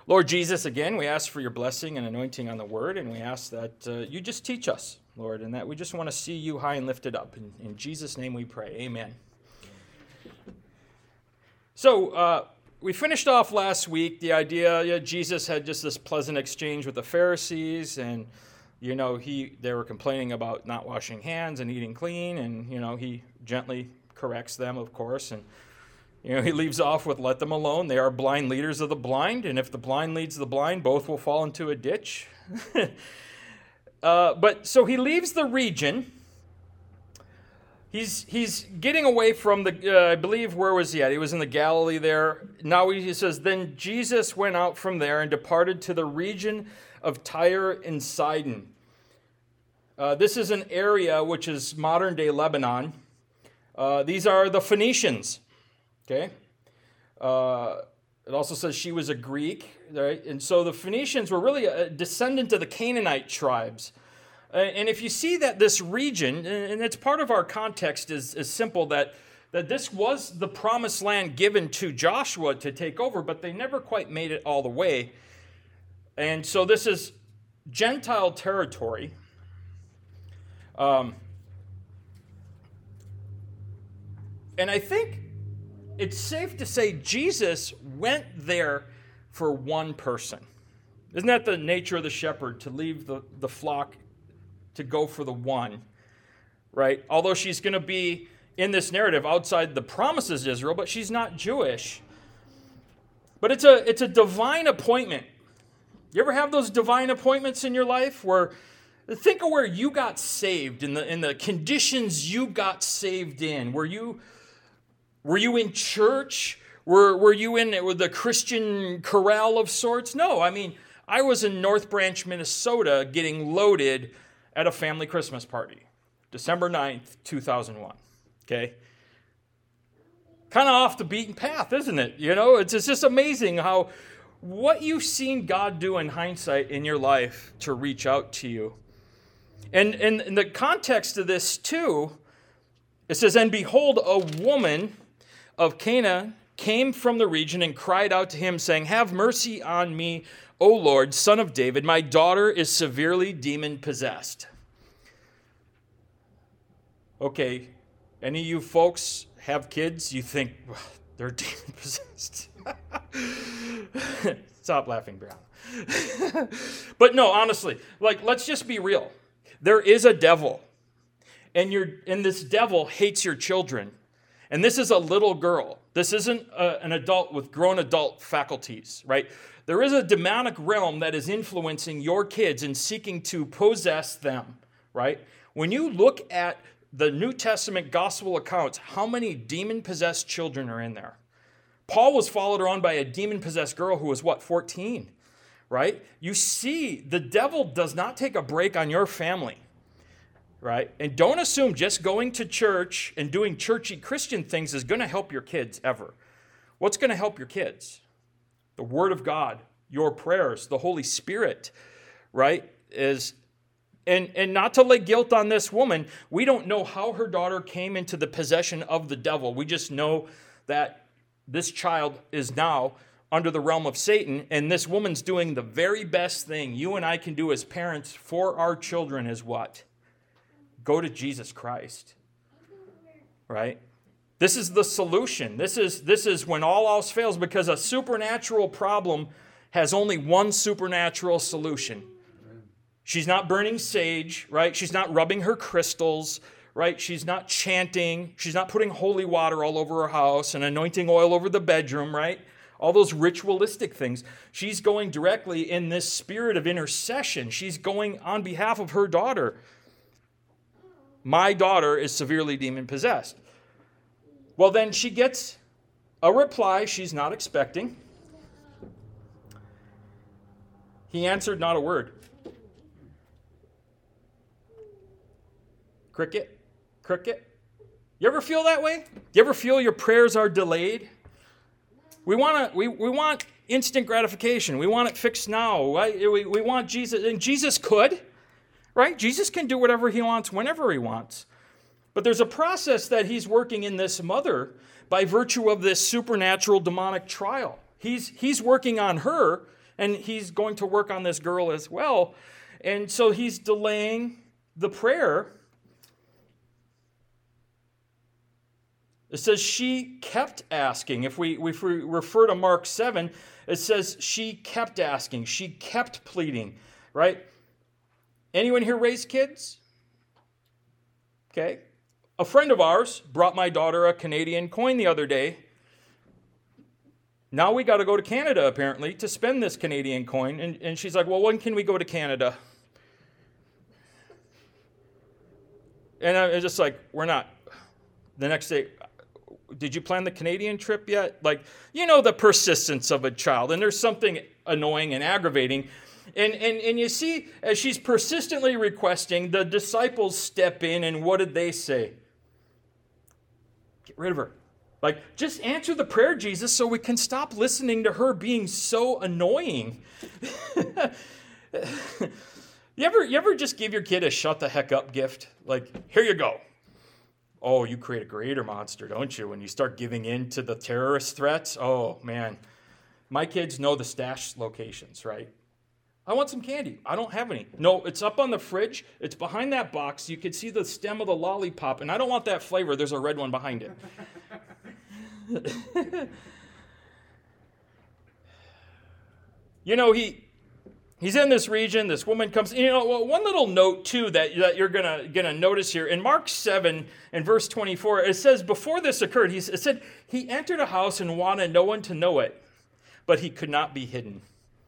Lord Jesus, again, we ask for your blessing and anointing on the word, and we ask that you just teach us, Lord, and that we just want to see you high and lifted up. In Jesus' name we pray. Amen. So, we finished off last week the idea Jesus had just this pleasant exchange with the Pharisees, and, they were complaining about not washing hands and eating clean, and, he gently corrects them, of course, and he leaves off with, let them alone. They are blind leaders of the blind, and if the blind leads the blind, both will fall into a ditch. But so he leaves the region. He's getting away from I believe, where was he at? He was in the Galilee there. Now he says, then Jesus went out from there and departed to the region of Tyre and Sidon. This is an area which is modern-day Lebanon. These are the Phoenicians. Okay. It also says she was a Greek, right? And so the Phoenicians were really a descendant of the Canaanite tribes. And if you see that this region, and it's part of our context, is simple, that this was the promised land given to Joshua to take over, but they never quite made it all the way. And so this is Gentile territory. And I think it's safe to say Jesus went there for one person. Isn't that the nature of the shepherd, to leave the flock to go for the one, right? Although she's going to be, in this narrative, outside the promises of Israel, but she's not Jewish. But it's a divine appointment. You ever have those divine appointments in your life where, think of where you got saved, in the conditions you got saved in. Were you in church? Were you in with a Christian corral of sorts? No, I was in North Branch, Minnesota, getting loaded at a family Christmas party, December 9th, 2001, okay? Kind of off the beaten path, isn't it? It's just amazing how what you've seen God do in hindsight in your life to reach out to you. And in the context of this, too, it says, and behold, a woman of Canaan came from the region and cried out to him, saying, have mercy on me, O Lord, Son of David. My daughter is severely demon-possessed. Okay, any of you folks have kids, you think, well, they're demon-possessed. Stop laughing, Brown. But no, honestly, let's just be real. There is a devil, and this devil hates your children. And this is a little girl. This isn't an adult with grown adult faculties, right? There is a demonic realm that is influencing your kids and seeking to possess them, right? When you look at the New Testament gospel accounts, how many demon-possessed children are in there? Paul was followed around by a demon-possessed girl who was, 14, right? You see, the devil does not take a break on your family. Right? And don't assume just going to church and doing churchy Christian things is going to help your kids ever. What's going to help your kids? The Word of God, your prayers, the Holy Spirit, right? And not to lay guilt on this woman, we don't know how her daughter came into the possession of the devil. We just know that this child is now under the realm of Satan, and this woman's doing the very best thing you and I can do as parents for our children is what? Go to Jesus Christ, right? This is the solution. This is when all else fails, because a supernatural problem has only one supernatural solution. She's not burning sage, right? She's not rubbing her crystals, right? She's not chanting. She's not putting holy water all over her house and anointing oil over the bedroom, right? All those ritualistic things. She's going directly in this spirit of intercession. She's going on behalf of her daughter. My daughter is severely demon-possessed. Well, then she gets a reply she's not expecting. He answered not a word. Cricket, cricket. You ever feel that way? You ever feel your prayers are delayed? We want instant gratification. We want it fixed now. Right? We want Jesus, and Jesus could. Right? Jesus can do whatever he wants whenever he wants. But there's a process that he's working in this mother by virtue of this supernatural demonic trial. He's working on her And he's going to work on this girl as well. And so he's delaying the prayer. It says she kept asking. If we refer to Mark 7, it says she kept asking. She kept pleading, right? Anyone here raise kids? Okay. A friend of ours brought my daughter a Canadian coin the other day. Now we got to go to Canada, apparently, to spend this Canadian coin. And she's like, well, when can we go to Canada? And I'm just like, we're not. The next day, did you plan the Canadian trip yet? Like, you know, the persistence of a child. And there's something annoying and aggravating. And you see, as she's persistently requesting, the disciples step in, and what did they say? Get rid of her. Like, just answer the prayer, Jesus, so we can stop listening to her being so annoying. You ever just give your kid a shut the heck up gift? Like, here you go. Oh, you create a greater monster, don't you? When you start giving in to the terrorist threats. Oh, man. My kids know the stash locations, right? I want some candy. I don't have any. No, it's up on the fridge. It's behind that box. You can see the stem of the lollipop, and I don't want that flavor. There's a red one behind it. You know, he's in this region. This woman comes. You know, one little note too that you're gonna notice here in Mark 7 and verse 24. It says before this occurred, it said he entered a house and wanted no one to know it, but he could not be hidden.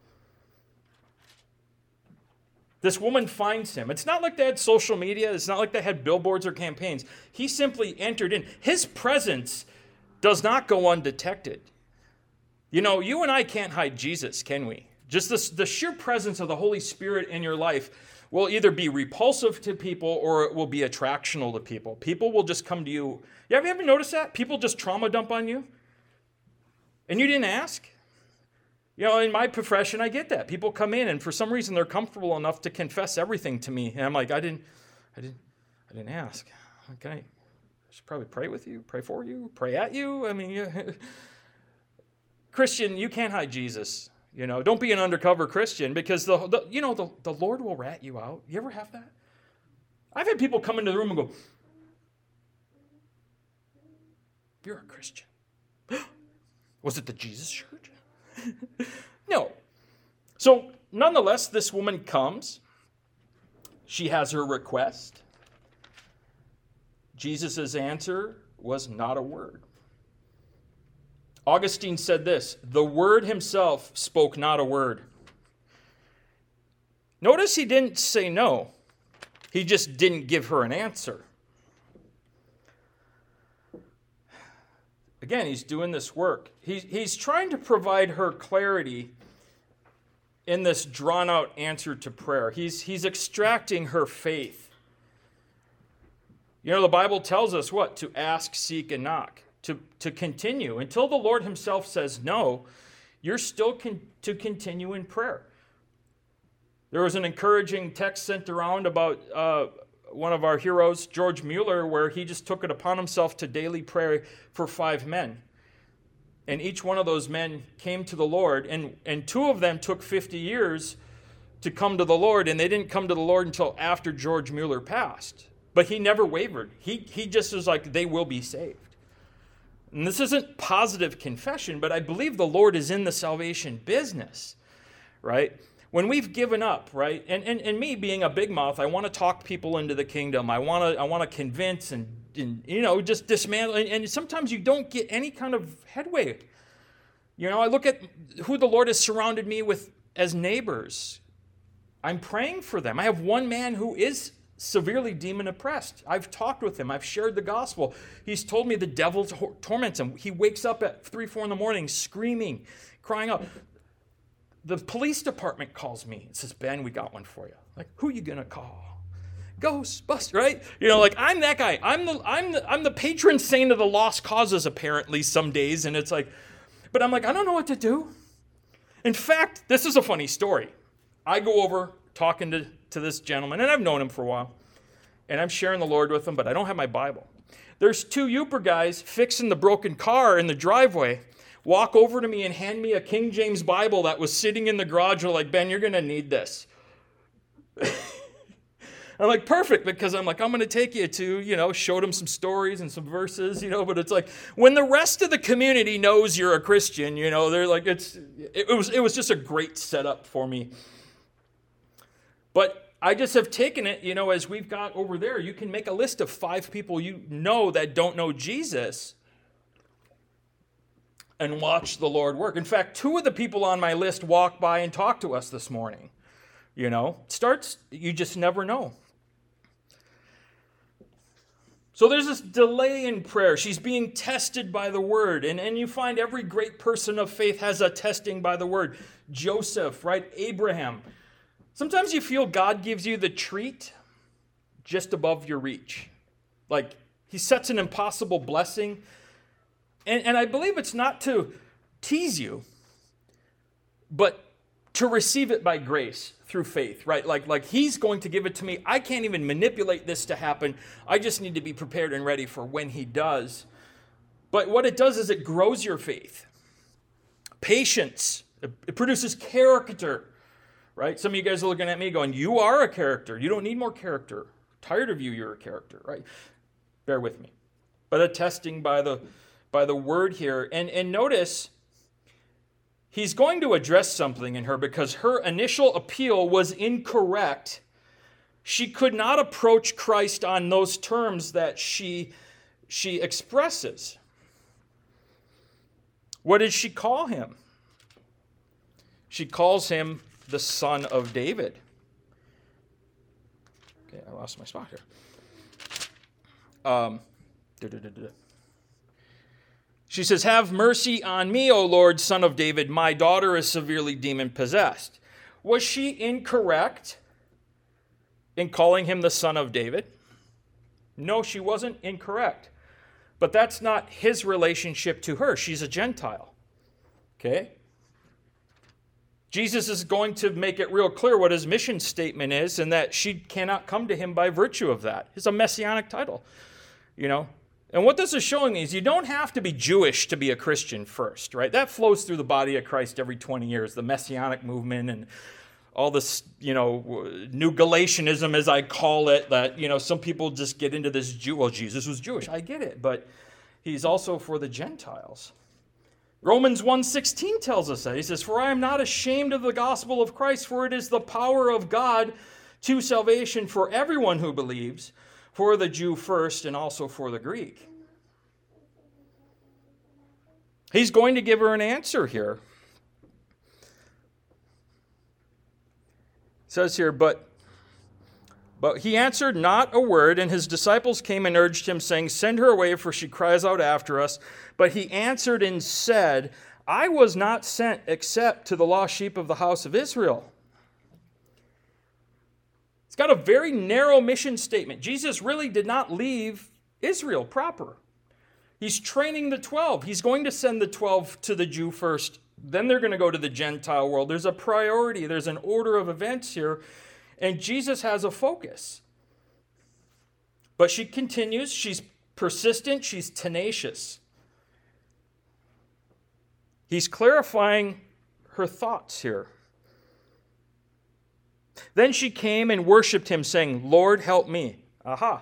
This woman finds him. It's not like they had social media. It's not like they had billboards or campaigns. He simply entered in. His presence does not go undetected. You know, you and I can't hide Jesus, can we? Just the sheer presence of the Holy Spirit in your life will either be repulsive to people or it will be attractional to people. People will just come to you. Have you ever noticed that? People just trauma dump on you? And you didn't ask? You know, in my profession, I get that. People come in and for some reason they're comfortable enough to confess everything to me. And I'm like, I didn't ask. Okay. I should probably pray with you, pray for you, pray at you. I mean, Christian, you can't hide Jesus. You know, don't be an undercover Christian because the Lord will rat you out. You ever have that? I've had people come into the room and go, "You're a Christian." Was it the Jesus church? No. So, nonetheless, this woman comes. She has her request. Jesus' answer was not a word. Augustine said this, the Word himself spoke not a word. Notice he didn't say no. He just didn't give her an answer. Again, he's doing this work. He's trying to provide her clarity in this drawn-out answer to prayer. He's extracting her faith. You know, the Bible tells us what? To ask, seek, and knock. To continue. Until the Lord himself says no, you're still to continue in prayer. There was an encouraging text sent around about one of our heroes, George Mueller, where he just took it upon himself to daily pray for 5 men. And each one of those men came to the Lord, and 2 of them took 50 years to come to the Lord, and they didn't come to the Lord until after George Mueller passed. But he never wavered. He just was like, they will be saved. And this isn't positive confession, but I believe the Lord is in the salvation business, right? When we've given up, right? And me being a big mouth, I want to talk people into the kingdom. I want to convince and you know, just dismantle. And sometimes you don't get any kind of headway. You know, I look at who the Lord has surrounded me with as neighbors. I'm praying for them. I have one man who is severely demon oppressed. I've talked with him. I've shared the gospel. He's told me the devil torments him. He wakes up at 3, 4 in the morning screaming, crying out. The police department calls me and says, Ben, we got one for you. Like, who are you going to call? Ghostbusters, right? You know, like, I'm that guy. I'm the patron saint of the lost causes, apparently, some days. And it's like, but I'm like, I don't know what to do. In fact, this is a funny story. I go over talking to this gentleman, and I've known him for a while. And I'm sharing the Lord with him, but I don't have my Bible. There's 2 Uber guys fixing the broken car in the driveway. walk over to me and hand me a King James Bible that was sitting in the garage. They're like, Ben, you're going to need this. I'm like, perfect, because I'm going to take you to, showed him some stories and some verses, but it's like, when the rest of the community knows you're a Christian, they're like, it was just a great setup for me. But I just have taken it, as we've got over there, you can make a list of 5 people that don't know Jesus and watch the Lord work. In fact, 2 of the people on my list walked by and talked to us this morning. You just never know. So there's this delay in prayer. She's being tested by the word. And you find every great person of faith has a testing by the word. Joseph, right? Abraham. Sometimes you feel God gives you the treat just above your reach. Like he sets an impossible blessing. And I believe it's not to tease you, but to receive it by grace through faith, right? Like he's going to give it to me. I can't even manipulate this to happen. I just need to be prepared and ready for when he does. But what it does is it grows your faith. Patience. It produces character, right? Some of you guys are looking at me going, you are a character. You don't need more character. I'm tired of you, you're a character, right? Bear with me. But a testing by the word here. And notice, he's going to address something in her because her initial appeal was incorrect. She could not approach Christ on those terms that she expresses. What did she call him? She calls him the Son of David. Okay, I lost my spot here. She says, have mercy on me, O Lord, Son of David. My daughter is severely demon-possessed. Was she incorrect in calling him the Son of David? No, she wasn't incorrect. But that's not his relationship to her. She's a Gentile. Okay? Jesus is going to make it real clear what his mission statement is and that she cannot come to him by virtue of that. It's a messianic title, And what this is showing me is you don't have to be Jewish to be a Christian first, right? That flows through the body of Christ every 20 years, the messianic movement and all this, new Galatianism, as I call it, that, some people just get into this well, Jesus was Jewish. I get it, but he's also for the Gentiles. Romans 1:16 tells us that. He says, for I am not ashamed of the gospel of Christ, for it is the power of God to salvation for everyone who believes, for the Jew first and also for the Greek. He's going to give her an answer here. It says here, but he answered not a word, and his disciples came and urged him, saying, send her away, for she cries out after us. But he answered and said, I was not sent except to the lost sheep of the house of Israel. It's got a very narrow mission statement. Jesus really did not leave Israel proper. He's training the 12. He's going to send the 12 to the Jew first. Then they're going to go to the Gentile world. There's a priority. There's an order of events here. And Jesus has a focus. But she continues. She's persistent. She's tenacious. He's clarifying her thoughts here. Then she came and worshipped him, saying, Lord, help me. Aha.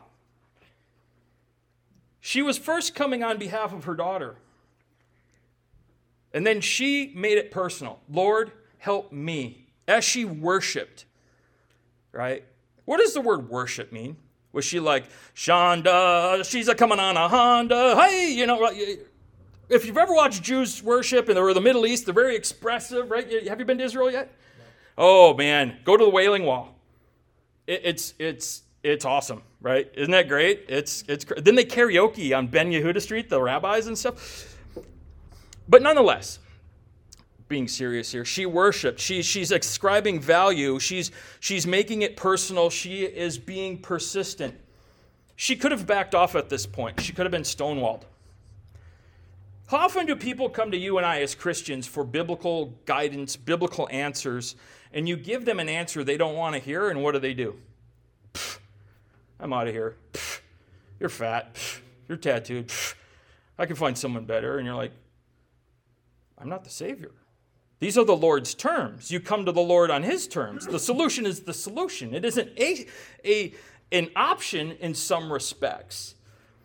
She was first coming on behalf of her daughter. And then she made it personal. Lord, help me. As she worshipped. Right? What does the word worship mean? Was she like, Shonda, she's a coming on a Honda. Hey, if you've ever watched Jews worship or the Middle East, they're very expressive, right? Have you been to Israel yet? Oh, man, go to the Wailing Wall. It's awesome, right? Isn't that great? Then they karaoke on Ben Yehuda Street, the rabbis and stuff. But nonetheless, being serious here, she worshiped. She's ascribing value. She's making it personal. She is being persistent. She could have backed off at this point. She could have been stonewalled. How often do people come to you and I as Christians for biblical guidance, biblical answers, and you give them an answer they don't want to hear, and what do? I'm out of here. You're fat. You're tattooed. I can find someone better. And you're like, I'm not the Savior. These are the Lord's terms. You come to the Lord on his terms. The solution is the solution. It isn't an option in some respects.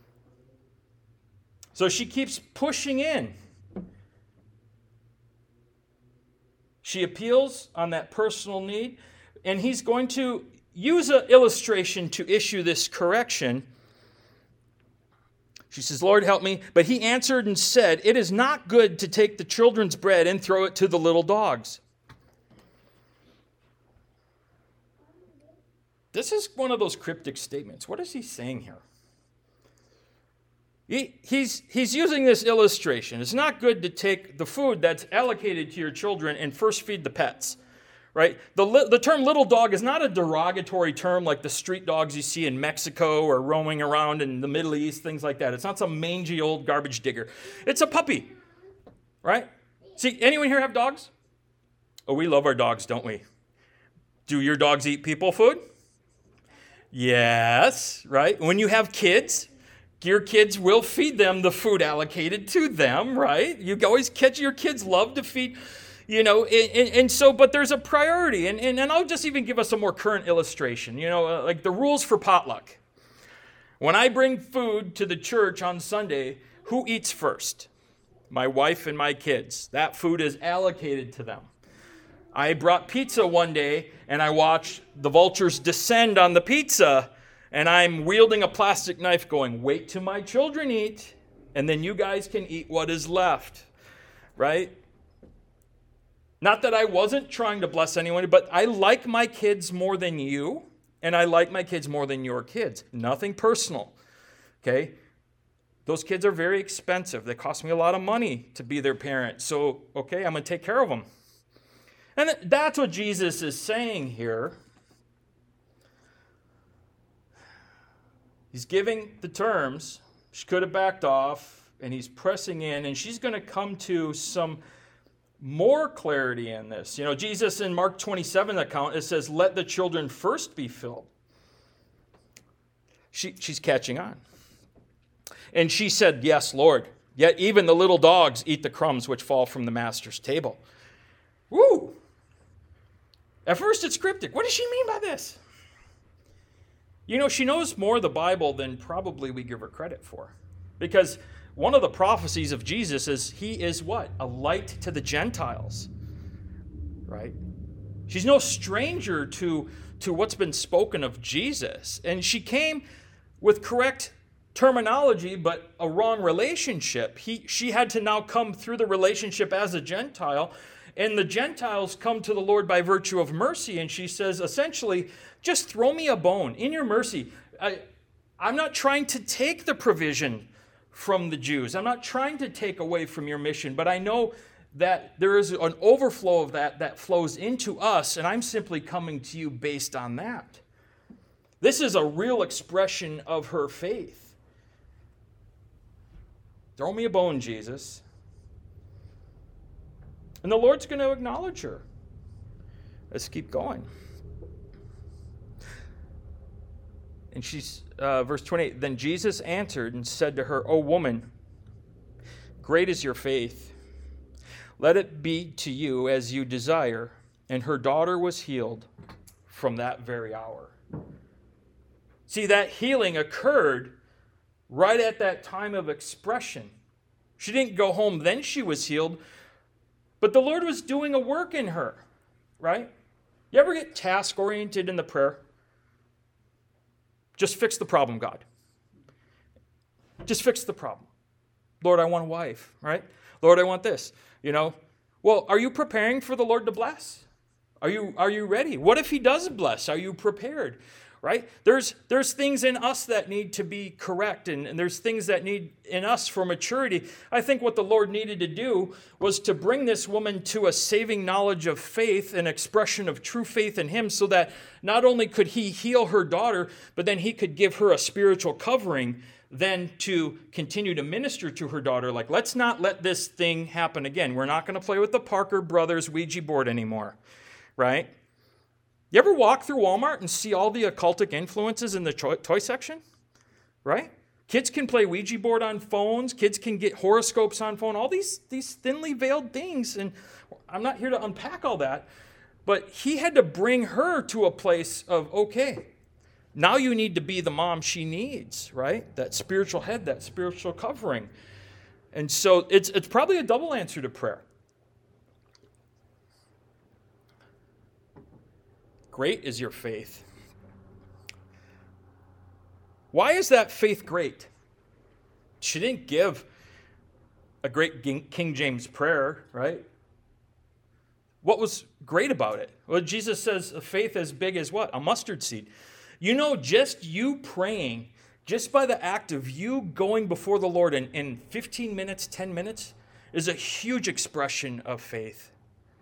So she keeps pushing in. She appeals on that personal need, and he's going to use an illustration to issue this correction. She says, Lord, help me. But he answered and said, it is not good to take the children's bread and throw it to the little dogs. This is one of those cryptic statements. What is he saying here? He's using this illustration. It's not good to take the food that's allocated to your children and first feed the pets. Right? The term little dog is not a derogatory term like the street dogs you see in Mexico or roaming around in the Middle East, things like that. It's not some mangy old garbage digger. It's a puppy. Right? See, anyone here have dogs? Oh, we love our dogs, don't we? Do your dogs eat people food? Yes, right? When you have kids, your kids will feed them the food allocated to them, right? You always catch your kids love to feed. But there's a priority. And I'll just even give us a more current illustration, like the rules for potluck. When I bring food to the church on Sunday, who eats first? My wife and my kids. That food is allocated to them. I brought pizza one day, and I watched the vultures descend on the pizza, and I'm wielding a plastic knife going, wait till my children eat, and then you guys can eat what is left, right? Not that I wasn't trying to bless anyone, but I like my kids more than you, and I like my kids more than your kids. Nothing personal, okay? Those kids are very expensive. They cost me a lot of money to be their parent. So, okay, I'm going to take care of them. And that's what Jesus is saying here. He's giving the terms. She could have backed off, and he's pressing in, and she's going to come to some more clarity in this. Jesus in Mark 27 account, it says, let the children first be filled. She's catching on. And she said, yes, Lord, yet even the little dogs eat the crumbs which fall from the master's table. Woo! At first it's cryptic. What does she mean by this? She knows more of the Bible than probably we give her credit for. Because one of the prophecies of Jesus is he is what? A light to the Gentiles. Right? She's no stranger to what's been spoken of Jesus. And she came with correct terminology, but a wrong relationship. She had to now come through the relationship as a Gentile. And the Gentiles come to the Lord by virtue of mercy. And she says, essentially, just throw me a bone. In your mercy, I'm not trying to take the provision from the Jews. I'm not trying to take away from your mission, but I know that there is an overflow of that flows into us, and I'm simply coming to you based on that. This is a real expression of her faith. Throw me a bone, Jesus. And the Lord's going to acknowledge her. Let's keep going. And she's, verse 28, then Jesus answered and said to her, O woman, great is your faith. Let it be to you as you desire. And her daughter was healed from that very hour. See, that healing occurred right at that time of expression. She didn't go home, then she was healed. But the Lord was doing a work in her, right? You ever get task-oriented in the prayer? Just fix the problem, God. Just fix the problem. Lord, I want a wife, right? Lord, I want this, Well, are you preparing for the Lord to bless? Are you ready? What if he does bless? Are you prepared? Right? There's things in us that need to be correct, and there's things that need in us for maturity. I think what the Lord needed to do was to bring this woman to a saving knowledge of faith, an expression of true faith in him, so that not only could he heal her daughter, but then he could give her a spiritual covering then to continue to minister to her daughter. Like, let's not let this thing happen again. We're not going to play with the Parker Brothers Ouija board anymore, right? You ever walk through Walmart and see all the occultic influences in the toy section? Right? Kids can play Ouija board on phones. Kids can get horoscopes on phone. All these thinly veiled things. And I'm not here to unpack all that. But he had to bring her to a place of, okay, now you need to be the mom she needs, right? That spiritual head, that spiritual covering. And so it's probably a double answer to prayer. Great is your faith. Why is that faith great? She didn't give a great King James prayer, right? What was great about it? Well, Jesus says a faith as big as what? A mustard seed. You know, just you praying, just by the act of you going before the Lord in 15 minutes, 10 minutes, is a huge expression of faith.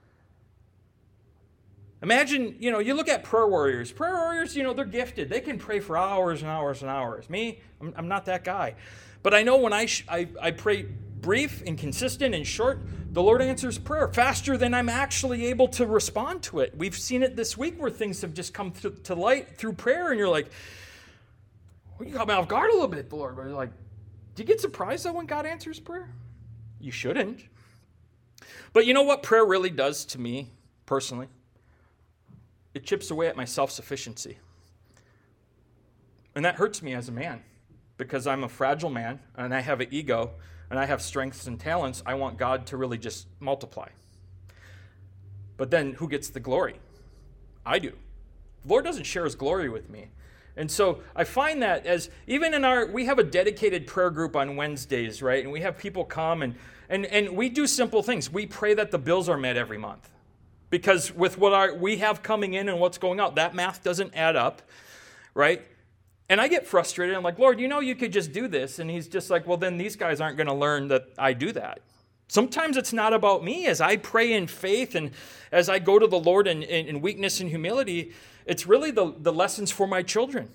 Imagine, you look at prayer warriors. Prayer warriors, they're gifted. They can pray for hours and hours and hours. Me, I'm not that guy. But I know when I pray brief and consistent and short, the Lord answers prayer faster than I'm actually able to respond to it. We've seen it this week where things have just come to light through prayer, and you're like, well, you got me off guard a little bit, Lord. But you're like, do you get surprised though when God answers prayer? You shouldn't. But you know what prayer really does to me personally? It chips away at my self-sufficiency. And that hurts me as a man because I'm a fragile man and I have an ego and I have strengths and talents. I want God to really just multiply. But then who gets the glory? I do. The Lord doesn't share his glory with me. And so I find that as even we have a dedicated prayer group on Wednesdays, right? And we have people come and we do simple things. We pray that the bills are met every month. Because with what we have coming in and what's going out, that math doesn't add up, right? And I get frustrated. I'm like, Lord, you could just do this. And he's just like, well, then these guys aren't going to learn that I do that. Sometimes it's not about me. As I pray in faith and as I go to the Lord in weakness and humility, it's really the lessons for my children.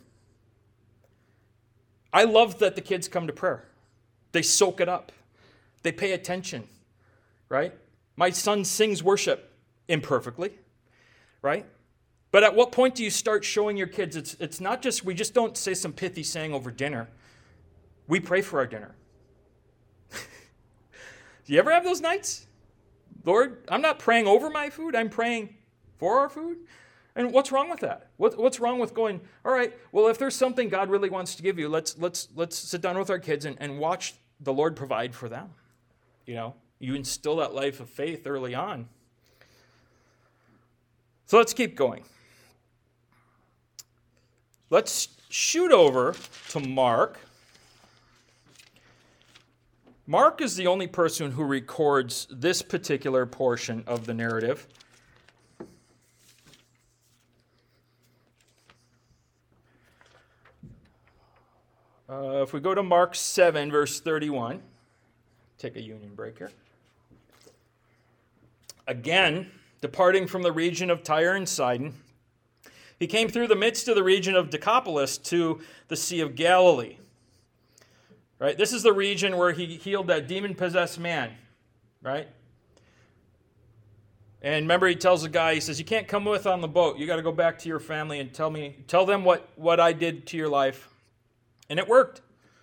I love that the kids come to prayer. They soak it up. They pay attention, right? My son sings worship. Imperfectly, right? But at what point do you start showing your kids it's not just, we just don't say some pithy saying over dinner. We pray for our dinner. Do you ever have those nights? Lord, I'm not praying over my food, I'm praying for our food. And what's wrong with that? What's wrong with going, all right, well, if there's something God really wants to give you, let's sit down with our kids and watch the Lord provide for them. You instill that life of faith early on. So let's keep going. Let's shoot over to Mark. Mark is the only person who records this particular portion of the narrative. If we go to Mark 7, verse 31, take a union break here. Again, departing from the region of Tyre and Sidon, he came through the midst of the region of Decapolis to the Sea of Galilee. Right? This is the region where he healed that demon-possessed man. Right? And remember, he tells the guy, he says, you can't come with on the boat. You got to go back to your family and tell them what I did to your life. And it worked.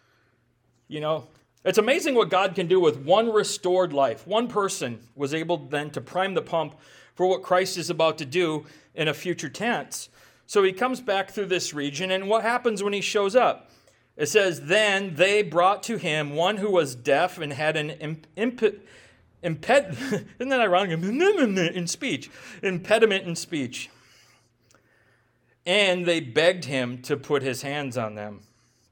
It's amazing what God can do with one restored life. One person was able then to prime the pump for what Christ is about to do in a future tense. So he comes back through this region, and what happens when he shows up? It says, then they brought to him one who was deaf and had an impediment in speech. And they begged him to put his hands on them.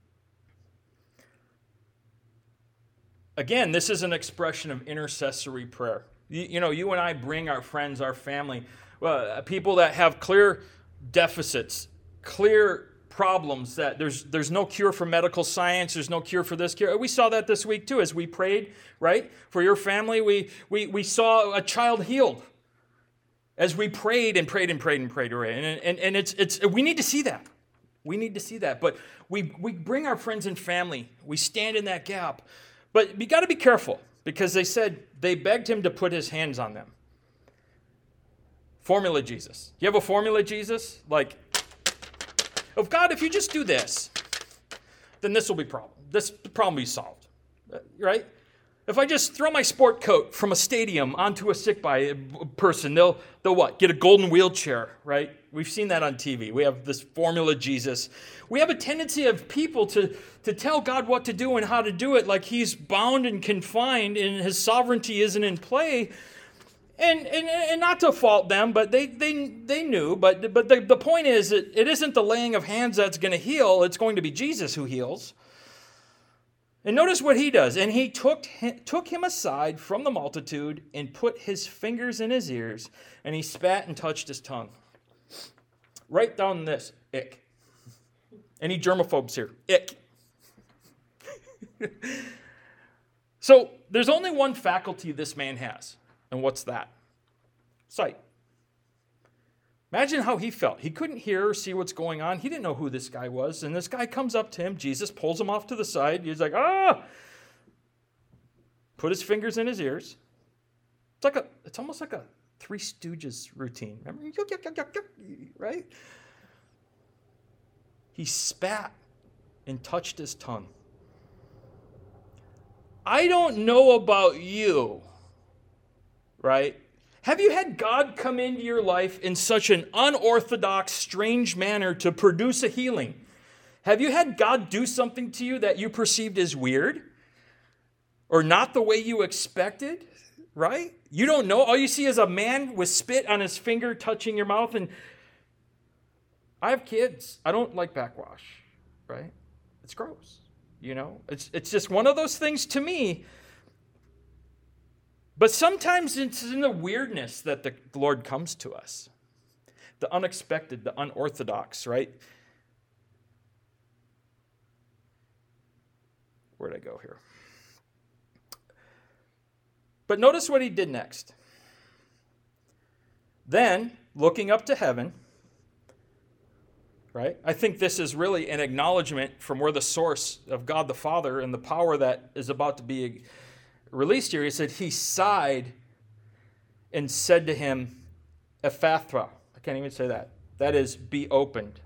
Again, this is an expression of intercessory prayer. You and I bring our friends, our family, people that have clear deficits, clear problems that there's no cure for medical science, there's no cure for this cure. We saw that this week too as we prayed, right? For your family, we saw a child healed as we prayed and prayed and prayed and prayed. And it's we need to see that. We need to see that. But we bring our friends and family. We stand in that gap. But you got to be careful because they begged him to put his hands on them. Formula Jesus. You have a formula Jesus? Like, God, if you just do this, then this will be this problem be solved, right? If I just throw my sport coat from a stadium onto a sick person, they'll what? Get a golden wheelchair, right? We've seen that on TV. We have this formula Jesus. We have a tendency of people to tell God what to do and how to do it like he's bound and confined and his sovereignty isn't in play. And not to fault them, but they knew. But the point is that it isn't the laying of hands that's going to heal. It's going to be Jesus who heals. And notice what he does. And he took him aside from the multitude and put his fingers in his ears, and he spat and touched his tongue. Write down this, ick. Any germaphobes here? Ick. So there's only one faculty this man has. And what's that? Sight. Imagine how he felt. He couldn't hear or see what's going on. He didn't know who this guy was. And this guy comes up to him. Jesus pulls him off to the side. He's like, put his fingers in his ears. It's almost like a Three Stooges routine. Remember? Right? He spat and touched his tongue. I don't know about you, right? Have you had God come into your life in such an unorthodox, strange manner to produce a healing? Have you had God do something to you that you perceived as weird? Or not the way you expected? Right? You don't know. All you see is a man with spit on his finger touching your mouth. And I have kids. I don't like backwash. Right? It's gross. You know? It's just one of those things to me. But sometimes it's in the weirdness that the Lord comes to us. The unexpected, the unorthodox, right? Where'd I go here? But notice what he did next. Then, looking up to heaven, right? I think this is really an acknowledgement from where the source of God the Father and the power that is about to be released here. He said, he sighed and said to him, Ephathra. I can't even say that. That is, be opened.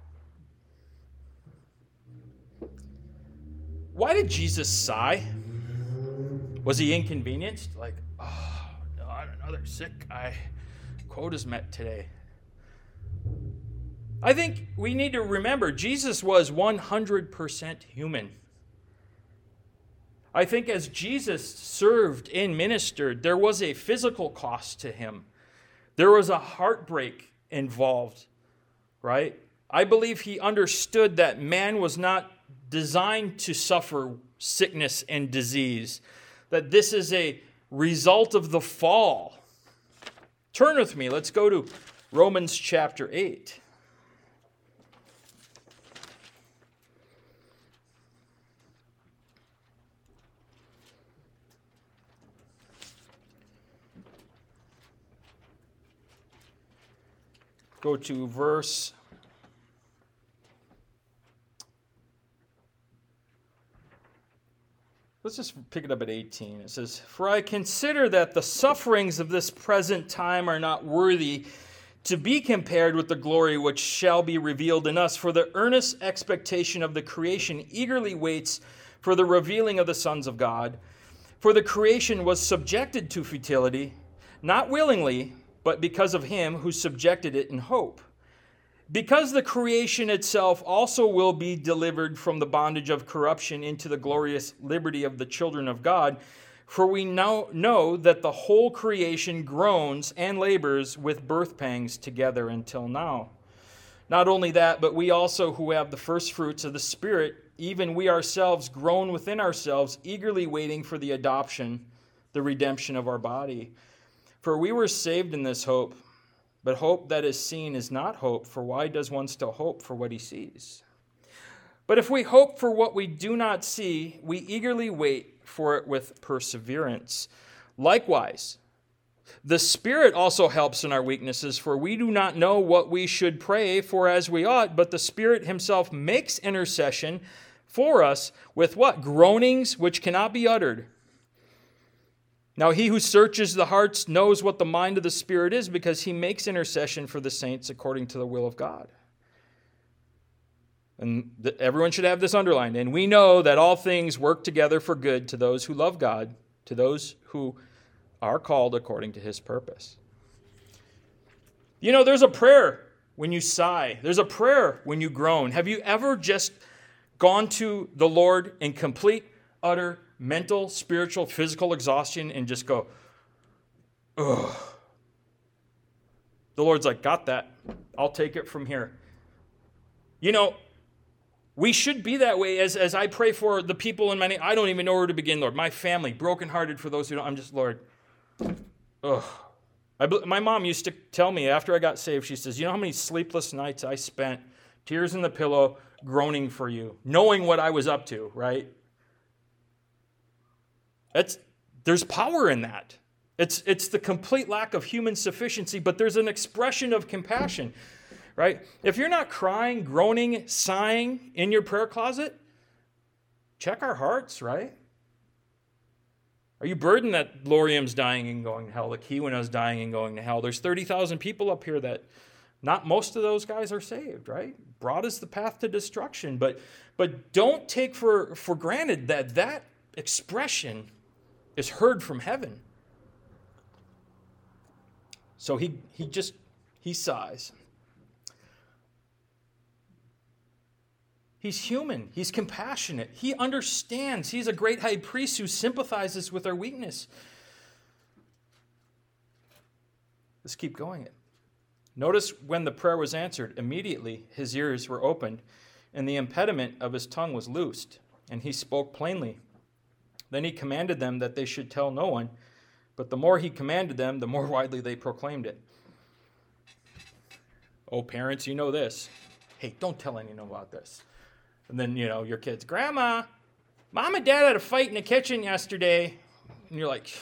Why did Jesus sigh? Was he inconvenienced? Like, oh, not another sick guy. Quota's met today. I think we need to remember Jesus was 100% human. I think as Jesus served and ministered, there was a physical cost to him. There was a heartbreak involved, right? I believe he understood that man was not designed to suffer sickness and disease, that this is a result of the fall. Turn with me. Let's go to Romans chapter 8. Go to verse 18. It says, For I consider that the sufferings of this present time are not worthy to be compared with the glory which shall be revealed in us. For the earnest expectation of the creation eagerly waits for the revealing of the sons of God. For the creation was subjected to futility, not willingly, but because of him who subjected it in hope. Because the creation itself also will be delivered from the bondage of corruption into the glorious liberty of the children of God. For we now know that the whole creation groans and labors with birth pangs together until now. Not only that, but we also who have the first fruits of the Spirit, even we ourselves groan within ourselves, eagerly waiting for the adoption, the redemption of our body. For we were saved in this hope, but hope that is seen is not hope, for why does one still hope for what he sees? But if we hope for what we do not see, we eagerly wait for it with perseverance. Likewise, the Spirit also helps in our weaknesses, for we do not know what we should pray for as we ought, but the Spirit himself makes intercession for us with what? Groanings which cannot be uttered. Now he who searches the hearts knows what the mind of the Spirit is, because he makes intercession for the saints according to the will of God. And everyone should have this underlined. And we know that all things work together for good to those who love God, to those who are called according to his purpose. You know, there's a prayer when you sigh. There's a prayer when you groan. Have you ever just gone to the Lord in complete, utter, mental, spiritual, physical exhaustion and just go, ugh. The Lord's like, got that. I'll take it from here. You know, we should be that way as I pray for the people in my name. I don't even know where to begin, Lord. My family, brokenhearted for those who don't. I'm just, Lord, ugh. My mom used to tell me after I got saved, she says, you know how many sleepless nights I spent, tears in the pillow, groaning for you, knowing what I was up to, right? There's power in that. It's the complete lack of human sufficiency, but there's an expression of compassion, right? If you're not crying, groaning, sighing in your prayer closet, check our hearts, right? Are you burdened that Lorium's dying and going to hell, that Kewina's dying and going to hell? There's 30,000 people up here that not most of those guys are saved, right? Broad is the path to destruction, but don't take for granted that expression is heard from heaven. So he sighs. He's human. He's compassionate. He understands. He's a great high priest who sympathizes with our weakness. Let's keep going. Notice when the prayer was answered, immediately his ears were opened, and the impediment of his tongue was loosed, and he spoke plainly. Then he commanded them that they should tell no one, but the more he commanded them, the more widely they proclaimed it. Oh, parents, you know this. Hey, don't tell anyone about this. And then, you know, your kids, Grandma, Mom and Dad had a fight in the kitchen yesterday. And you're like,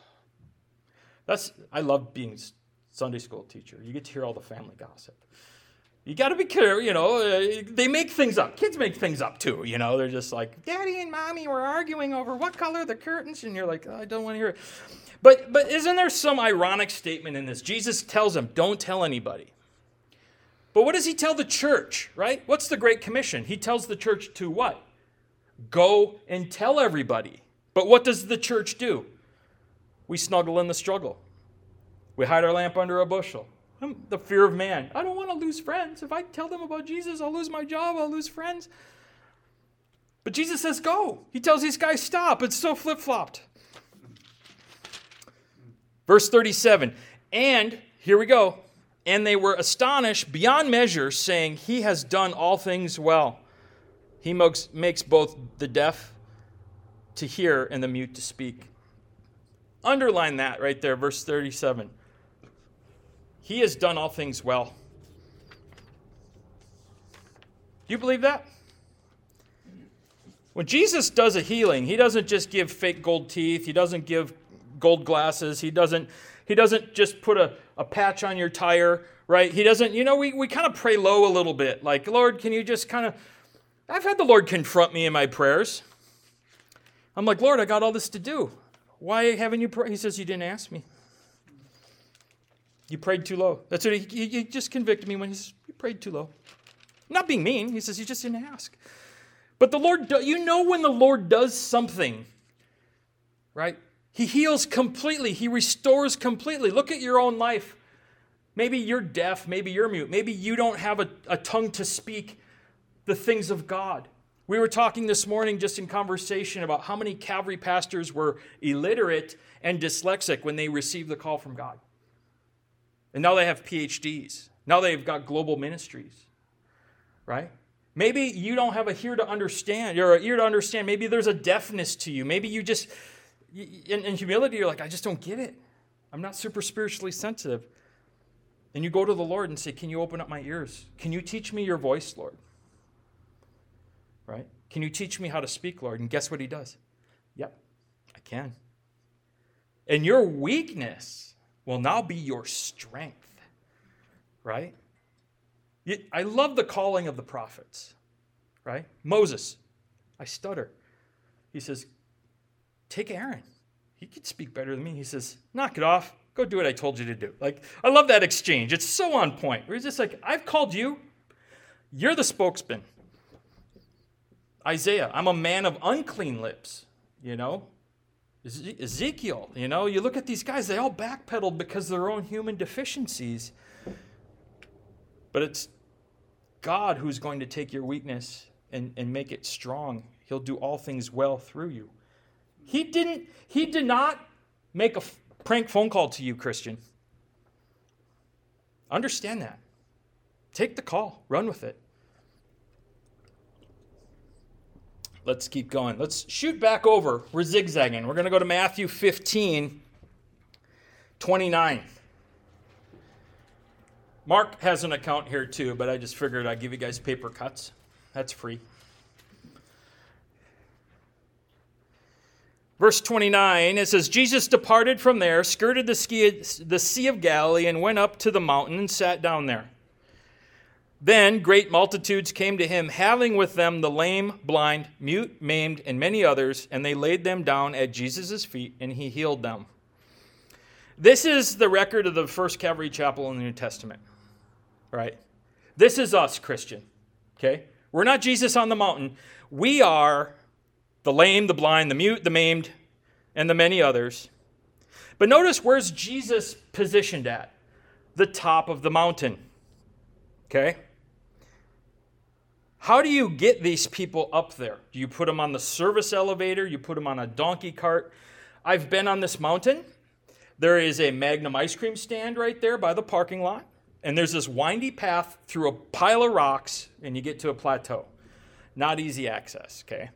I love being a Sunday school teacher. You get to hear all the family gossip. You got to be careful, you know, they make things up. Kids make things up too, you know. They're just like, Daddy and Mommy were arguing over what color the curtains. And you're like, oh, I don't want to hear it. But isn't there some ironic statement in this? Jesus tells them, don't tell anybody. But what does he tell the church, right? What's the Great Commission? He tells the church to what? Go and tell everybody. But what does the church do? We snuggle in the struggle. We hide our lamp under a bushel. The fear of man. I don't want to lose friends. If I tell them about Jesus, I'll lose my job, I'll lose friends. But Jesus says go. He tells these guys stop. It's so flip-flopped. Verse 37, and here we go. And they were astonished beyond measure, saying, he has done all things well. He makes both the deaf to hear and the mute to speak. Underline that right there, verse 37. He has done all things well. Do you believe that? When Jesus does a healing, he doesn't just give fake gold teeth. He doesn't give gold glasses. He doesn't just put a patch on your tire, right? He doesn't, you know, we kind of pray low a little bit. Like, Lord, can you just kind of, I've had the Lord confront me in my prayers. I'm like, Lord, I got all this to do. Why haven't you prayed? He says, you didn't ask me. You prayed too low. That's what he just convicted me when he says, you prayed too low. Not being mean. He says, you just didn't ask. But the Lord, you know when the Lord does something, right? He heals completely. He restores completely. Look at your own life. Maybe you're deaf. Maybe you're mute. Maybe you don't have a tongue to speak the things of God. We were talking this morning just in conversation about how many Calvary pastors were illiterate and dyslexic when they received the call from God. And now they have PhDs. Now they've got global ministries, right? Maybe you don't have a ear to understand. You're an ear to understand. Maybe there's a deafness to you. Maybe you just, in humility, you're like, I just don't get it. I'm not super spiritually sensitive. And you go to the Lord and say, can you open up my ears? Can you teach me your voice, Lord? Right? Can you teach me how to speak, Lord? And guess what he does? Yep, I can. And your weakness will now be your strength, right? I love the calling of the prophets, right? Moses, I stutter. He says, take Aaron. He could speak better than me. He says, knock it off. Go do what I told you to do. Like, I love that exchange. It's so on point. Where he's just like, I've called you. You're the spokesman. Isaiah, I'm a man of unclean lips, Ezekiel, you look at these guys, they all backpedaled because of their own human deficiencies. But it's God who's going to take your weakness and make it strong. He'll do all things well through you. He did not make a prank phone call to you, Christian. Understand that. Take the call. Run with it. Let's keep going. Let's shoot back over. We're zigzagging. We're going to go to Matthew 15:29. Mark has an account here too, but I just figured I'd give you guys paper cuts. That's free. Verse 29, it says, Jesus departed from there, skirted the Sea of Galilee, and went up to the mountain and sat down there. Then great multitudes came to him, having with them the lame, blind, mute, maimed, and many others, and they laid them down at Jesus' feet, and he healed them. This is the record of the First Calvary Chapel in the New Testament, right? This is us, Christian, okay? We're not Jesus on the mountain. We are the lame, the blind, the mute, the maimed, and the many others. But notice, where's Jesus positioned at? The top of the mountain, okay? How do you get these people up there? Do you put them on the service elevator? You put them on a donkey cart? I've been on this mountain. There is a Magnum ice cream stand right there by the parking lot. And there's this windy path through a pile of rocks, and you get to a plateau. Not easy access, okay?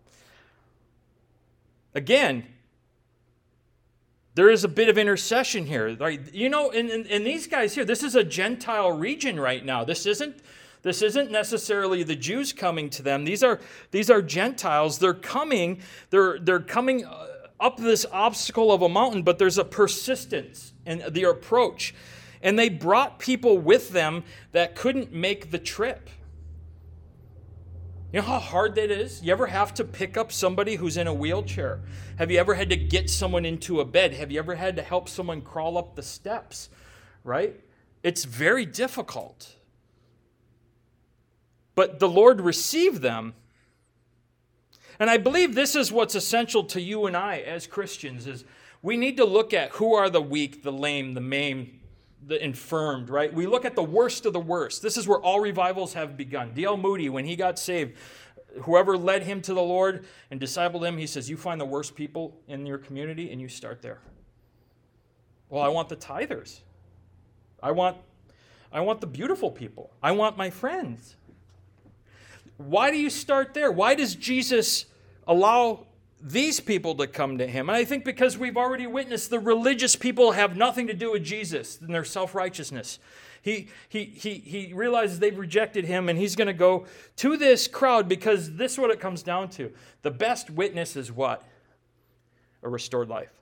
Again, there is a bit of intercession here. Right? In these guys here, this is a Gentile region right now. This isn't necessarily the Jews coming to them. These are Gentiles. They're coming up this obstacle of a mountain, but there's a persistence in the approach. And they brought people with them that couldn't make the trip. You know how hard that is? You ever have to pick up somebody who's in a wheelchair? Have you ever had to get someone into a bed? Have you ever had to help someone crawl up the steps? Right? It's very difficult. But the Lord received them. And I believe this is what's essential to you and I as Christians, is we need to look at who are the weak, the lame, the maimed, the infirmed, right? We look at the worst of the worst. This is where all revivals have begun. D.L. Moody, when he got saved, whoever led him to the Lord and discipled him, he says, you find the worst people in your community and you start there. Well, I want the tithers. I want the beautiful people. I want my friends. Why do you start there? Why does Jesus allow these people to come to him? And I think because we've already witnessed the religious people have nothing to do with Jesus and their self-righteousness. He realizes they've rejected him, and he's going to go to this crowd because this is what it comes down to. The best witness is what? A restored life.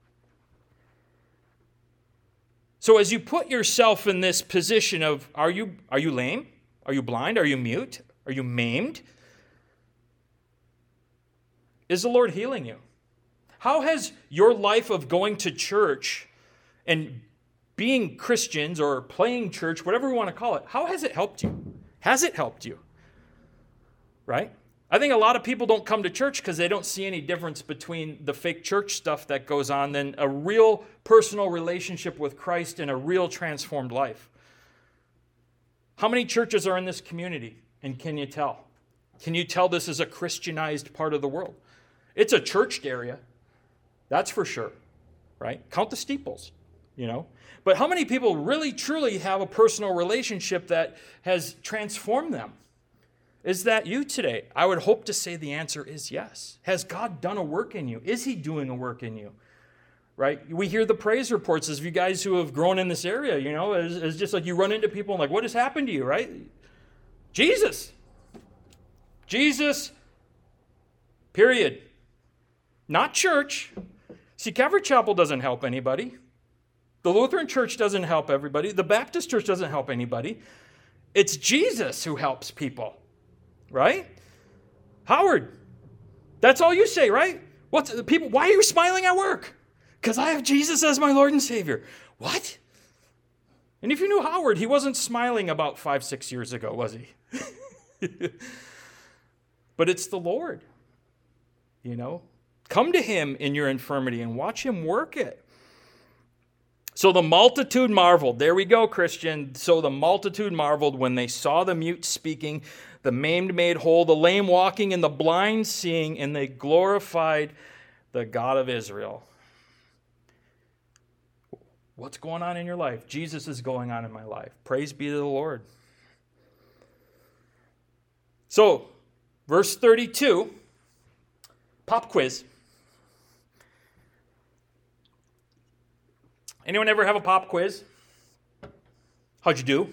So as you put yourself in this position of, are you lame? Are you blind? Are you mute? Are you maimed? Is the Lord healing you? How has your life of going to church and being Christians or playing church, whatever we want to call it, how has it helped you? Has it helped you? Right? I think a lot of people don't come to church because they don't see any difference between the fake church stuff that goes on than a real personal relationship with Christ and a real transformed life. How many churches are in this community? And can you tell? Can you tell this is a Christianized part of the world? It's a churched area. That's for sure. Right? Count the steeples, But how many people really, truly have a personal relationship that has transformed them? Is that you today? I would hope to say the answer is yes. Has God done a work in you? Is he doing a work in you? Right? We hear the praise reports as you guys who have grown in this area, it's just like you run into people and like, what has happened to you, right? Jesus, period. Not church. See, Calvary Chapel doesn't help anybody. The Lutheran Church doesn't help everybody. The Baptist Church doesn't help anybody. It's Jesus who helps people, right? Howard, that's all you say, right? Why are you smiling at work? Because I have Jesus as my Lord and Savior. What? And if you knew Howard, he wasn't smiling about 5-6 years ago, was he? but it's the Lord. Come to him in your infirmity and watch him work it. So the multitude marveled. There we go, Christian. So the multitude marveled when they saw the mute speaking, the maimed made whole, the lame walking, and the blind seeing, and they glorified the God of Israel. What's going on in your life? Jesus is going on in my life. Praise be to the Lord. So, verse 32, pop quiz. Anyone ever have a pop quiz? How'd you do?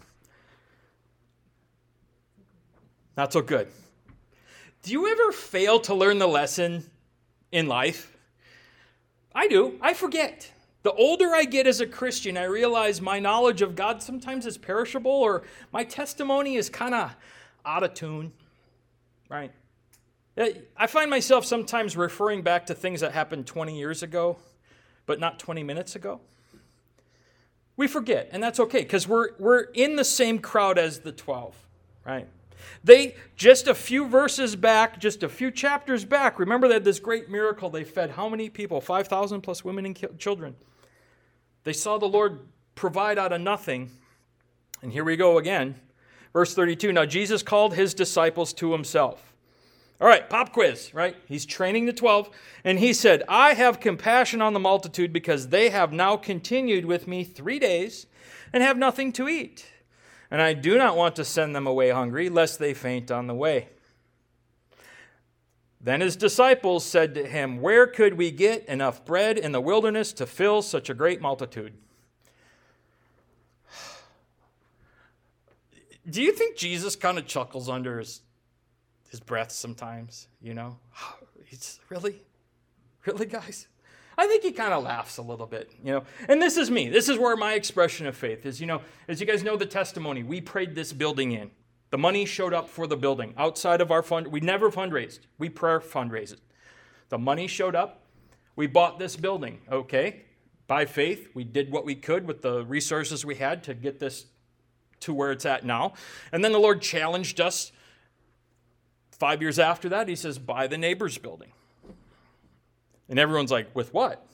Not so good. Do you ever fail to learn the lesson in life? I do. I forget. The older I get as a Christian, I realize my knowledge of God sometimes is perishable, or my testimony is kind of out of tune, right? I find myself sometimes referring back to things that happened 20 years ago, but not 20 minutes ago. We forget, and that's okay, because we're in the same crowd as the 12, right? They, just a few verses back, just a few chapters back, remember they had this great miracle. They fed how many people? 5,000 plus women and children. They saw the Lord provide out of nothing. And here we go again. Verse 32, now Jesus called his disciples to himself. All right, pop quiz, right? He's training the 12. And he said, I have compassion on the multitude because they have now continued with me 3 days and have nothing to eat. And I do not want to send them away hungry, lest they faint on the way. Then his disciples said to him, where could we get enough bread in the wilderness to fill such a great multitude? Do you think Jesus kind of chuckles under his breath sometimes? He's really, guys? I think he kind of laughs a little bit, And this is me. This is where my expression of faith is, as you guys know the testimony, we prayed this building in. The money showed up for the building. Outside of our fund, we never fundraised. We prayer fundraised. The money showed up. We bought this building, okay? By faith, we did what we could with the resources we had to get this to where it's at now. And then the Lord challenged us 5 years after that. He says, buy the neighbor's building. And everyone's like, with what?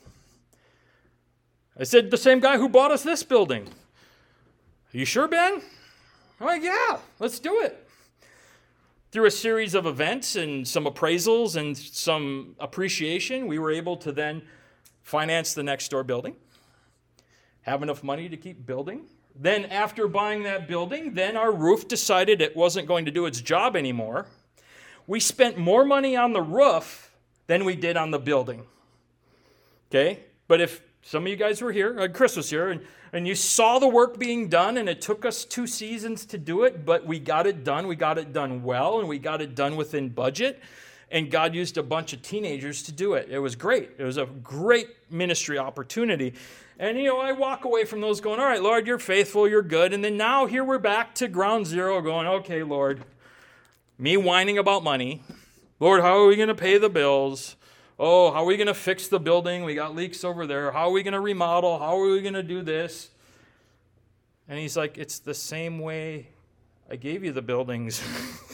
I said, the same guy who bought us this building. Are you sure, Ben? I'm like, yeah, let's do it. Through a series of events and some appraisals and some appreciation, we were able to then finance the next door building, have enough money to keep building. Then after buying that building, then our roof decided it wasn't going to do its job anymore. We spent more money on the roof than we did on the building. Okay? But if some of you guys were here, Chris was here, and you saw the work being done, and it took us 2 seasons to do it, but we got it done. We got it done well, and we got it done within budget, and God used a bunch of teenagers to do it. It was great. It was a great ministry opportunity. And, I walk away from those going, all right, Lord, you're faithful, you're good. And then now here we're back to ground zero going, okay, Lord, me whining about money. Lord, how are we going to pay the bills? Oh, how are we going to fix the building? We got leaks over there. How are we going to remodel? How are we going to do this? And he's like, it's the same way I gave you the buildings.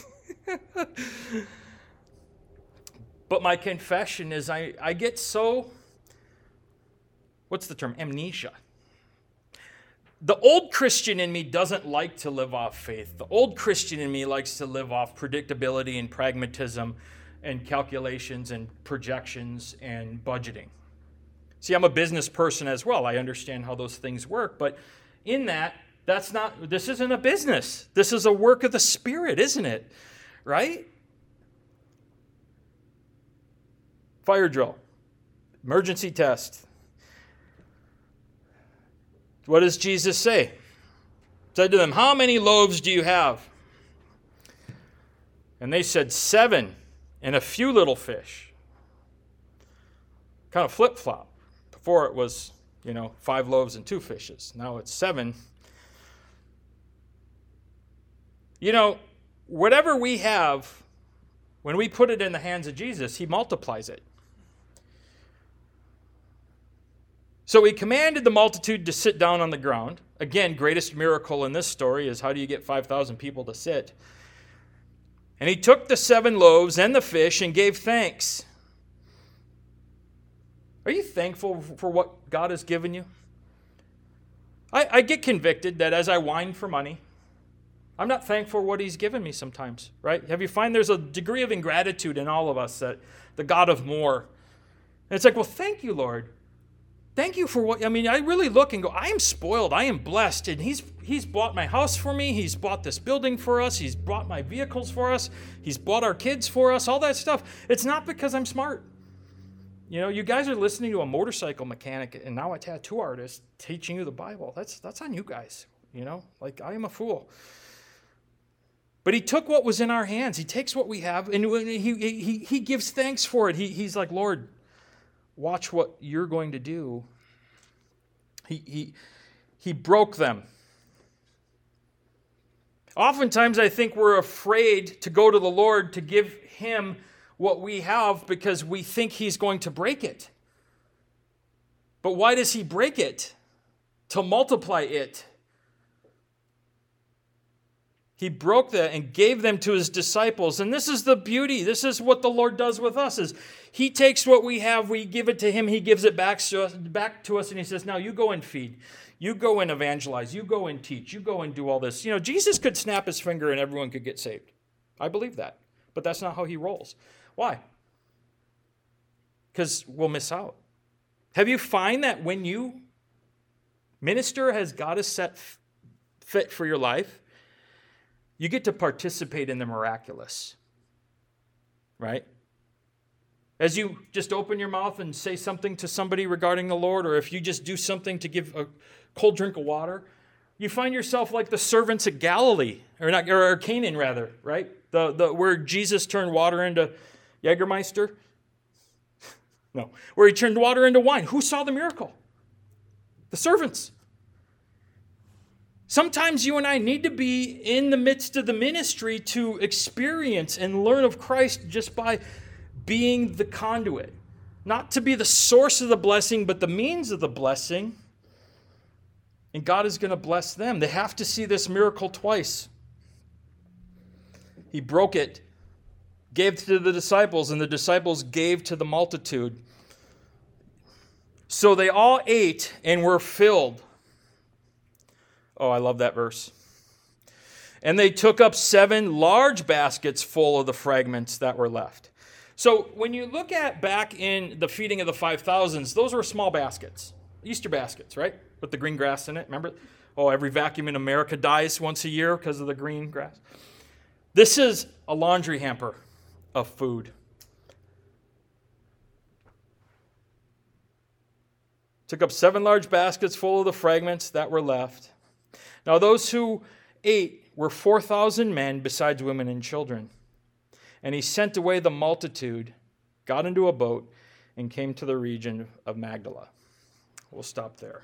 But my confession is I get so, what's the term? Amnesia. The old Christian in me doesn't like to live off faith. The old Christian in me likes to live off predictability and pragmatism and calculations and projections and budgeting. See, I'm a business person as well. I understand how those things work. But in that, this isn't a business. This is a work of the Spirit, isn't it? Right? Fire drill. Emergency test. What does Jesus say? Said to them, how many loaves do you have? And they said, 7. And a few little fish. Kind of flip-flop. Before it was, 5 loaves and 2 fishes. Now it's 7. Whatever we have, when we put it in the hands of Jesus, he multiplies it. So he commanded the multitude to sit down on the ground. Again, greatest miracle in this story is how do you get 5,000 people to sit? And he took the 7 loaves and the fish and gave thanks. Are you thankful for what God has given you? I get convicted that as I whine for money, I'm not thankful for what he's given me sometimes, right? Have you find there's a degree of ingratitude in all of us, that the God of more. And it's like, well, thank you, Lord. Thank you for what, I really look and go, I am spoiled, I am blessed, and he's bought my house for me, he's bought this building for us, he's bought my vehicles for us, he's bought our kids for us, all that stuff. It's not because I'm smart. You guys are listening to a motorcycle mechanic and now a tattoo artist teaching you the Bible. That's on you guys, I am a fool. But he took what was in our hands. He takes what we have, and he gives thanks for it. He's like, Lord, watch what you're going to do. He broke them. Oftentimes, I think we're afraid to go to the Lord to give him what we have because we think he's going to break it. But why does he break it? To multiply it. He broke that and gave them to his disciples. And this is the beauty. This is what the Lord does with us. Is he takes what we have, we give it to him, he gives it back to us, and he says, now you go and feed. You go and evangelize. You go and teach. You go and do all this. Jesus could snap his finger and everyone could get saved. I believe that. But that's not how he rolls. Why? Because we'll miss out. Have you find that when you minister as God has set fit for your life, you get to participate in the miraculous, right? As you just open your mouth and say something to somebody regarding the Lord, or if you just do something to give a cold drink of water, you find yourself like the servants at Galilee, or Canaan rather, right? The where Jesus turned water into Jägermeister. No, where he turned water into wine. Who saw the miracle? The servants. Sometimes you and I need to be in the midst of the ministry to experience and learn of Christ just by being the conduit. Not to be the source of the blessing, but the means of the blessing. And God is going to bless them. They have to see this miracle twice. He broke it, gave to the disciples, and the disciples gave to the multitude. So they all ate and were filled. Oh, I love that verse. And they took up 7 large baskets full of the fragments that were left. So when you look at back in the feeding of the 5,000s, those were small baskets. Easter baskets, right? With the green grass in it. Remember? Oh, every vacuum in America dies once a year because of the green grass. This is a laundry hamper of food. Took up 7 large baskets full of the fragments that were left. Now those who ate were 4,000 men, besides women and children. And he sent away the multitude, got into a boat, and came to the region of Magdala. We'll stop there.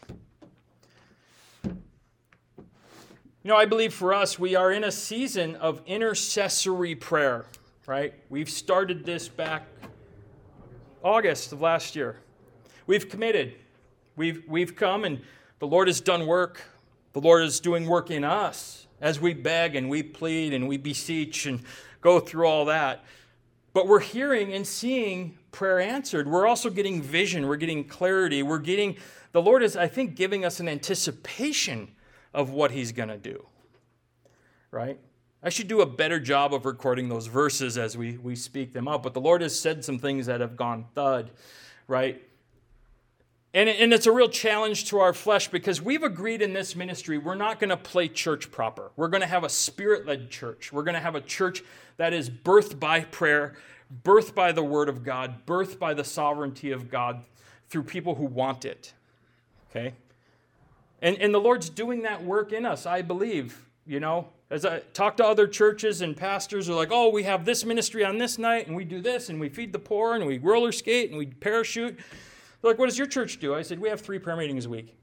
I believe for us, we are in a season of intercessory prayer, right? We've started this back August of last year. We've committed. We've come, and the Lord has done work. The Lord is doing work in us as we beg and we plead and we beseech and go through all that. But we're hearing and seeing prayer answered. We're also getting vision. We're getting clarity. The Lord is, I think, giving us an anticipation of what he's going to do, right? I should do a better job of recording those verses as we speak them out. But the Lord has said some things that have gone thud, right? And it's a real challenge to our flesh because we've agreed in this ministry we're not going to play church proper. We're going to have a spirit-led church. We're going to have a church that is birthed by prayer, birthed by the Word of God, birthed by the sovereignty of God through people who want it. Okay? And the Lord's doing that work in us, I believe. As I talk to other churches and pastors, they're like, oh, we have this ministry on this night, and we do this, and we feed the poor, and we roller skate, and we parachute. They're like, what does your church do? I said, we have 3 prayer meetings a week.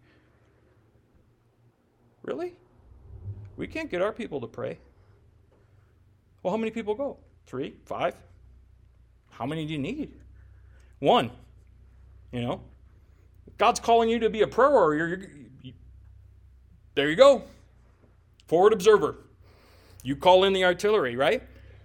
Really? We can't get our people to pray. Well, how many people go? 3? 5? How many do you need? 1. If God's calling you to be a prayer warrior, there you go. Forward observer. You call in the artillery, right?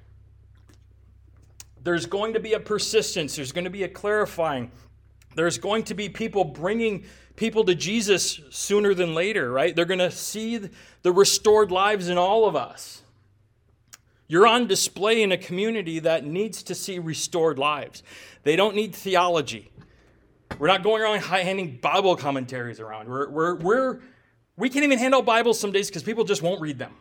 There's going to be a persistence. There's going to be a clarifying. There's going to be people bringing people to Jesus sooner than later, right? They're going to see the restored lives in all of us. You're on display in a community that needs to see restored lives. They don't need theology. We're not going around handing Bible commentaries around. We can't even hand out Bibles some days because people just won't read them.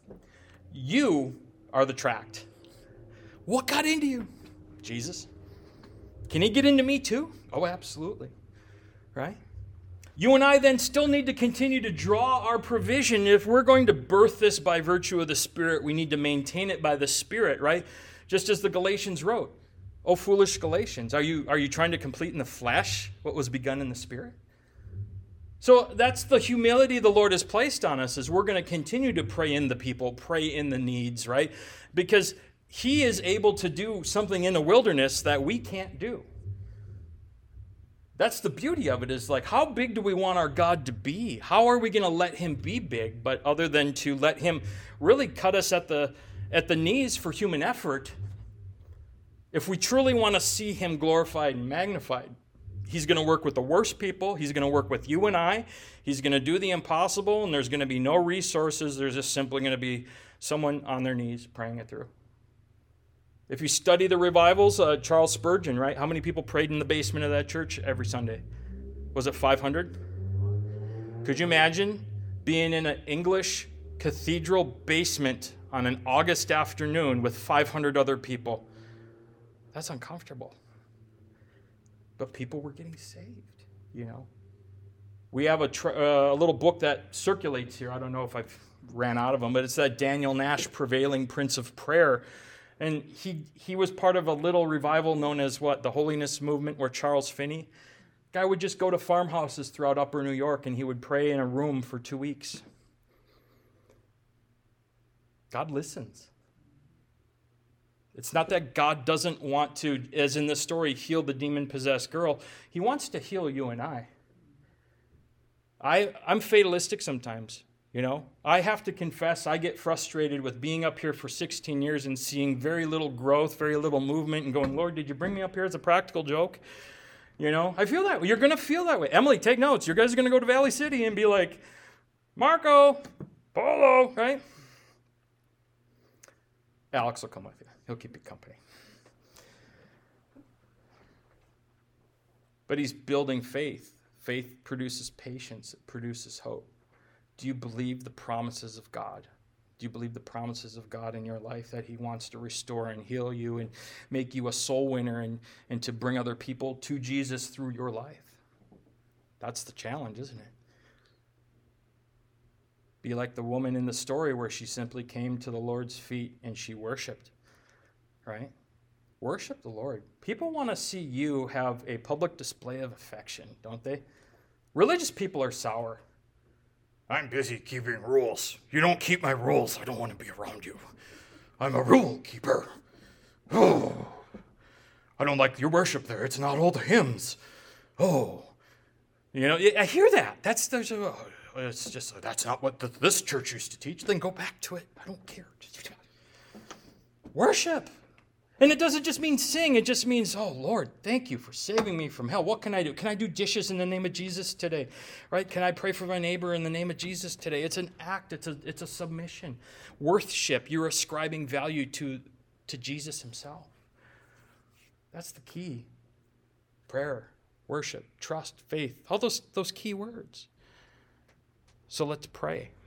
You are the tract. What got into you? Jesus. Can he get into me too? Oh, absolutely. Right? You and I then still need to continue to draw our provision. If we're going to birth this by virtue of the Spirit, we need to maintain it by the Spirit, right? Just as the Galatians wrote. Oh, foolish Galatians, are you trying to complete in the flesh what was begun in the Spirit? So that's the humility the Lord has placed on us, is we're going to continue to pray in the people, pray in the needs, right? Because he is able to do something in the wilderness that we can't do. That's the beauty of it, is like, how big do we want our God to be? How are we going to let him be big, but other than to let him really cut us at the knees for human effort? If we truly want to see him glorified and magnified, he's going to work with the worst people. He's going to work with you and I. He's going to do the impossible, and there's going to be no resources. There's just simply going to be someone on their knees praying it through. If you study the revivals, Charles Spurgeon, right? How many people prayed in the basement of that church every Sunday? Was it 500? Could you imagine being in an English cathedral basement on an August afternoon with 500 other people? That's uncomfortable. But people were getting saved, you know. We have a little book that circulates here. I don't know if I've ran out of them, but it's that Daniel Nash Prevailing Prince of Prayer. And he was part of a little revival known as the Holiness Movement, where Charles Finney, guy would just go to farmhouses throughout upper New York and he would pray in a room for 2 weeks. God listens. It's not that God doesn't want to, as in this story, heal the demon-possessed girl. He wants to heal you and I. I'm fatalistic sometimes, you know. I have to confess I get frustrated with being up here for 16 years and seeing very little growth, very little movement, and going, Lord, did you bring me up here as a practical joke? You know, I feel that way. You're going to feel that way. Emily, take notes. You guys are going to go to Valley City and be like, Marco, Polo, right? Alex will come with you. He'll keep you company. But he's building faith. Faith produces patience. It produces hope. Do you believe the promises of God? Do you believe the promises of God in your life, that he wants to restore and heal you and make you a soul winner and to bring other people to Jesus through your life? That's the challenge, isn't it? Be like the woman in the story where she simply came to the Lord's feet and she worshiped. Right? Worship the Lord. People want to see you have a public display of affection, don't they? Religious people are sour. I'm busy keeping rules. You don't keep my rules, I don't want to be around you. I'm a rule keeper. Oh, I don't like your worship there. It's not all the hymns. Oh, you know, I hear that. It's just, that's not what this church used to teach. Then go back to it. I don't care. Worship. And it doesn't just mean sing. It just means, oh, Lord, thank you for saving me from hell. What can I do? Can I do dishes in the name of Jesus today? Right? Can I pray for my neighbor in the name of Jesus today? It's an act. It's a submission. Worship. You're ascribing value to Jesus himself. That's the key. Prayer, worship, trust, faith, all those key words. So let's pray.